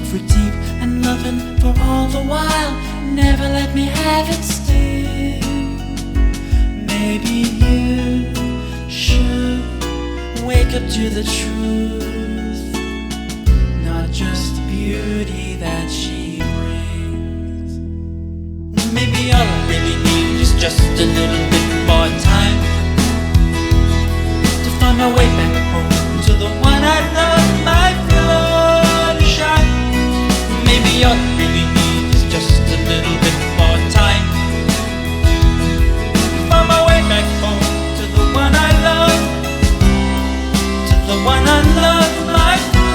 for deep and loving for all the while. Never let me have it still. Maybe you should wake up to the truth, not just the beauty that she brings. Maybe all I really need is just a little bit more time to find my way back home to the one I love, my Fluttershy. Maybe all I really need is just a little bit more time to find my way back home to the one I love, to the one I love, my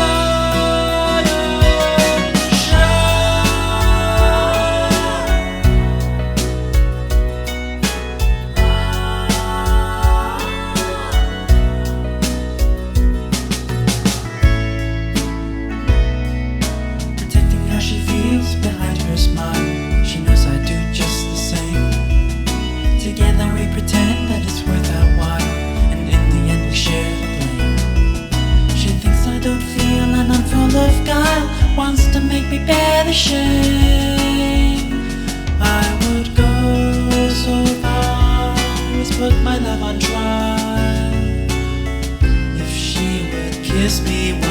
behind her smile. She knows I do just the same. Together we pretend that it's worth our while, and in the end we share the blame. She thinks I don't feel and I'm full of guile, wants to make me bear the shame. I would go so far as put my love on trial if she would kiss me